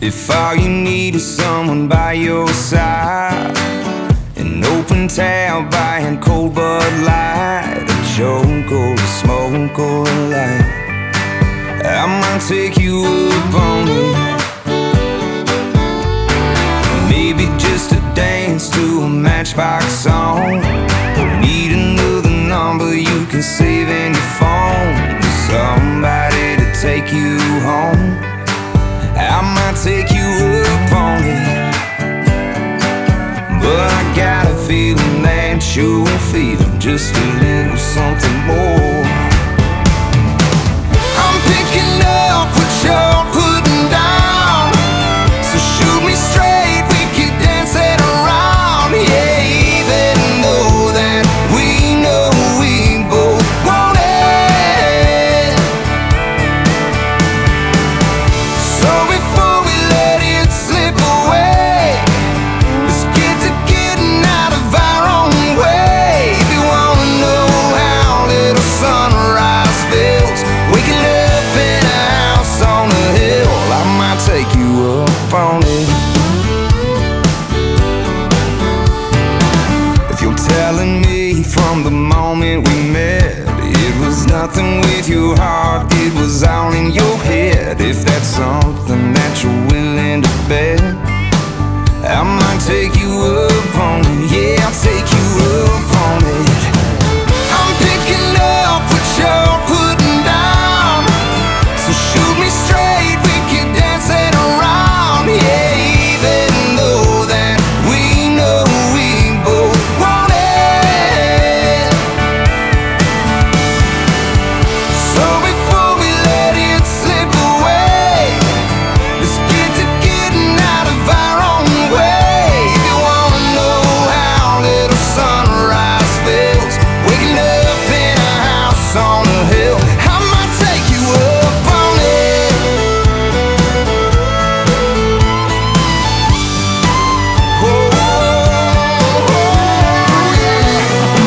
If all you need is someone by your side, an open tab buying cold Bud Light, a joke or a smoke or a light, I might take you up on it. Maybe just a dance to a Matchbox song. Need another number you can save in your phone, somebody to take you home. I might take you up on it, but I got a feeling that you'll feel just a little something more. I'm picking up what you're putting down, so shoot me straight, we keep dancing around. Yeah, even though that we know we both want it. So before we let it slip away, let's get to getting out of our own way. If you wanna know how little sunrise feels, waking up in a house on a hill, I might take you up on it. If you're telling me from the moment we met it was nothing with your heart, it was all in your head, if that's something that you're willing to bet, I might take you up on it. Yeah, I'll take you up on it. I'm picking up what you're putting down, so shoot me straight, we keep dancing around. Yeah, even though that we know we both want it. So before we let it slip away, let's get to getting out of our own way. If you wanna know how little sunrise feels, waking up in a house on a hill, I might take you up on it. Oh, yeah.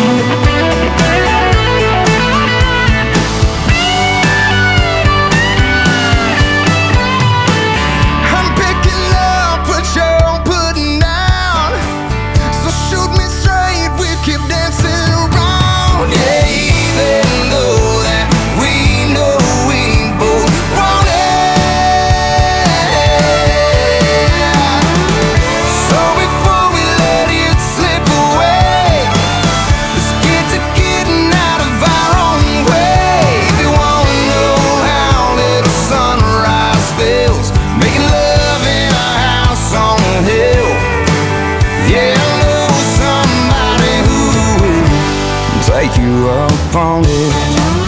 I'm picking up what you're putting down, so shoot me straight, we keep dancing around. Yeah, even though that we know we both want it. So before we let it slip away, let's get to getting out of our own way. If you wanna know how little sunrise feels, making love in a house on a hill, yeah, I know somebody who will take you up on it.